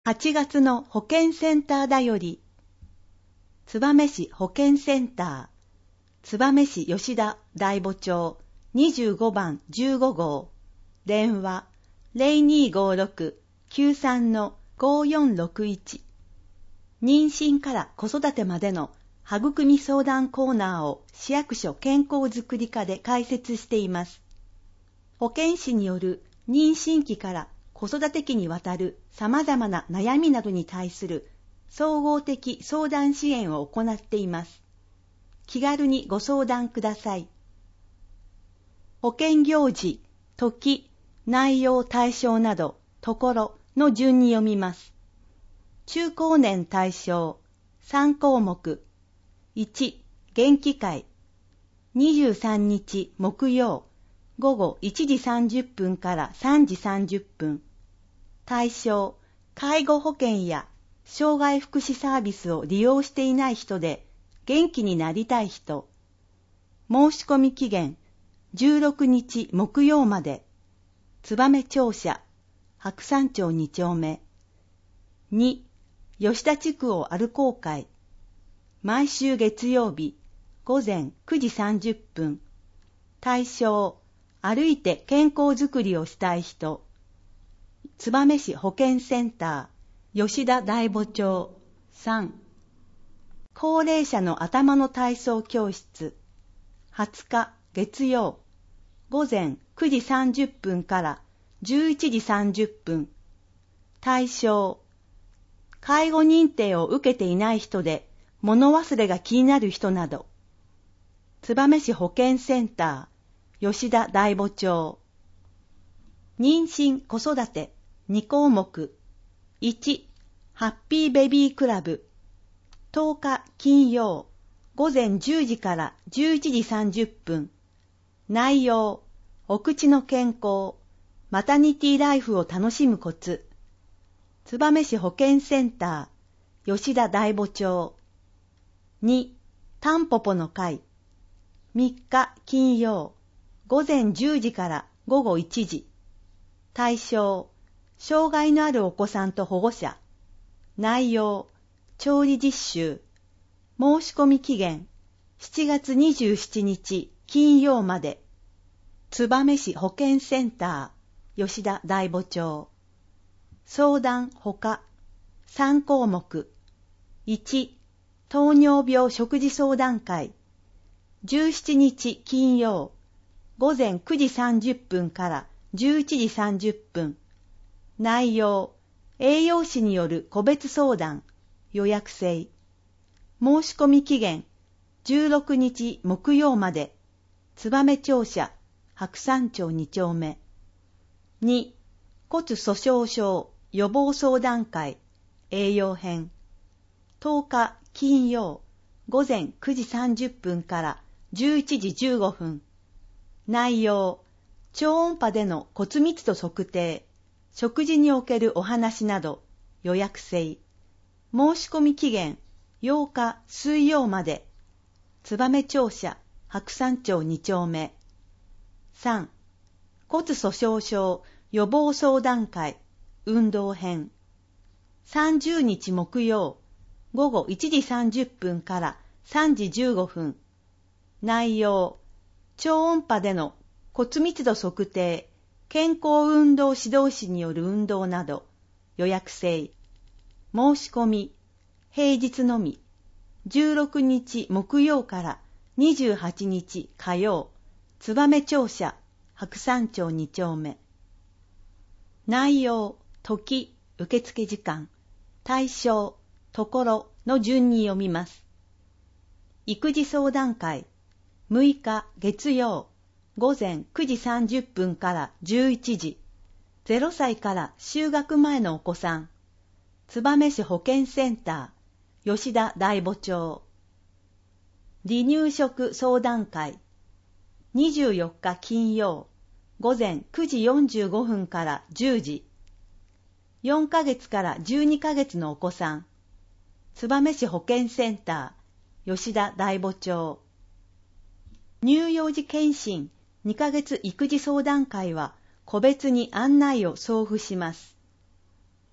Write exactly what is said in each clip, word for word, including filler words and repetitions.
はちがつの保健センターだより、燕市保健センター、燕市吉田大母町にじゅうごばんじゅうごごう、電話 ゼロにーごーろくきゅうさんのごーよんろくいち。妊娠から子育てまでの育み相談コーナーを市役所健康づくり課で開設しています。保健師による妊娠期から子育て期にわたる様々な悩みなどに対する総合的相談支援を行っています。気軽にご相談ください。保険行事、時、内容対象など、ところの順に読みます。中高年対象さんこうもく。いち、元気会。にじゅうさんにち木曜、ごごいちじさんじゅっぷんからさんじさんじゅっぷん。対象、介護保険や障害福祉サービスを利用していない人で元気になりたい人。申し込み期限、じゅうろくにち木曜まで。燕庁舎、白山町にちょうめ。に、吉田地区を歩こう会。毎週月曜日、ごぜんくじさんじゅっぷん。対象、歩いて健康づくりをしたい人。燕市保健センター、吉田大母町さん。高齢者の頭の体操教室。はつか月曜、ごぜんくじさんじゅっぷんからじゅういちじさんじゅっぷん。対象、介護認定を受けていない人で物忘れが気になる人など。燕市保健センター、吉田大母町。妊娠子育てにこうもく。いち、ハッピーベビークラブ。とおか金曜、ごぜんじゅうじからじゅういちじさんじゅっぷん。内容、お口の健康、マタニティライフを楽しむコツ。燕市保健センター、吉田大母町。に、タンポポの会。みっか金曜、ごぜんじゅうじからごごいちじ。対象、障害のあるお子さんと保護者。内容、調理実習。申し込み期限、しちがつにじゅうしちにち金曜まで。燕市保健センター、吉田大母町。相談ほかさんこうもく。いち、糖尿病食事相談会。じゅうしちにち金曜、ごぜんくじさんじゅっぷんからじゅういちじさんじゅっぷん。内容、栄養士による個別相談、予約制。申し込み期限、じゅうろくにち木曜まで。燕庁舎、白山町にちょうめ。に、骨粗鬆症予防相談会、栄養編。とおか金曜、ごぜんくじさんじゅっぷんからじゅういちじじゅうごふん。内容、超音波での骨密度測定、食事におけるお話など、予約制。申し込み期限、ようか水曜まで。燕庁舎、白山町にちょうめ。さん、骨粗鬆症予防相談会、運動編。さんじゅうにち木曜、ごごいちじさんじゅっぷんからさんじじゅうごふん。内容、超音波での骨密度測定、健康運動指導士による運動など、予約制。申し込み、平日のみ。じゅうろくにち木曜からにじゅうはちにち火曜、燕庁舎、白山町にちょうめ。内容、時、受付時間、対象、ところの順に読みます。育児相談会、むいか月曜、ごぜんくじさんじゅっぷんからじゅういちじ。ゼロさいから就学前のお子さん。燕市保健センター、吉田大母町。離乳食相談会。にじゅうよっか金曜、ごぜんくじよんじゅうごふんからじゅうじ。よんかげつからじゅうにかげつのお子さん。燕市保健センター、吉田大母町。乳幼児健診にかげつ育児相談会は個別に案内を送付します。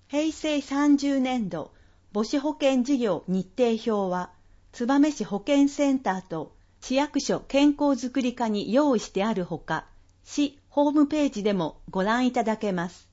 へいせいさんじゅうねんど母子保健事業日程表は、燕市保健センターと市役所健康づくり課に用意してあるほか、市ホームページでもご覧いただけます。